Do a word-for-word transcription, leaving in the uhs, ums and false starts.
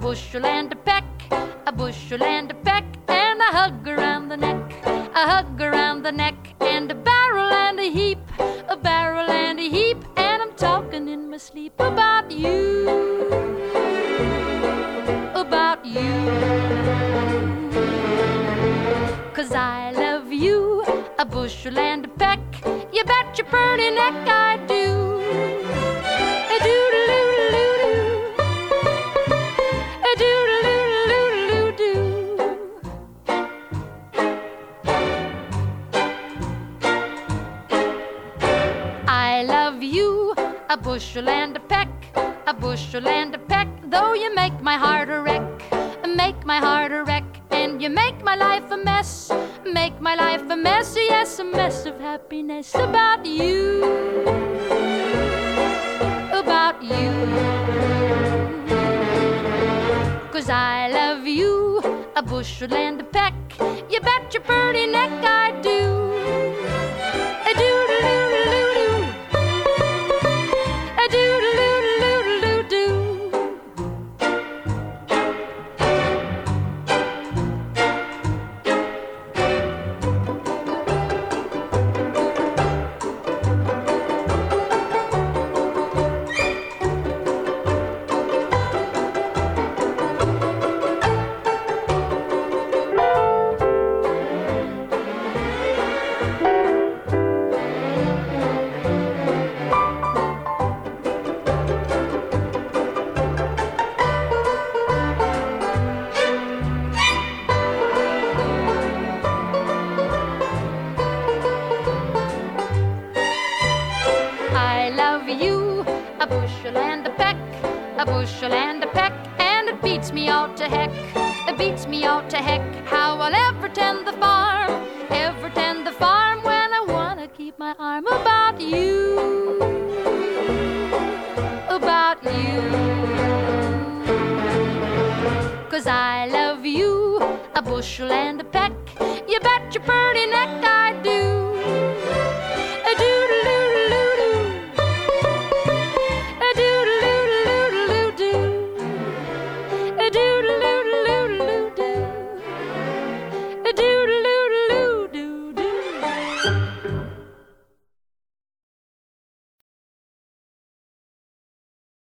bushel and a peck, a bushel and a peck, and a hug around the neck, a hug around the neck, and a barrel and a heap, a barrel and a heap, and I'm talking in my sleep about you, about you, 'cause I love you, a bushel and a peck, you bet your pretty neck I do. A doodle-oo-doo-doo, a doodle-oo-doo-doo-doo. I love you, a bushel and a peck, a bushel and a peck, though you make my heart a wreck, make my heart a wreck, and you make my life a mess, make my life a mess, yes, a mess of happiness about you, about you, 'cause I love you, a bushel and a peck, you bet your pretty neck I do. A doodle-oo-doo-doo, a doodle-oo-doo-doo-doo. A bushel and a peck, and it beats me out to heck, it beats me out to heck, how I'll ever tend the farm, ever tend the farm when I wanna keep my arm about you, about you, 'cause I love you, a bushel and a peck, you bet your pretty neck I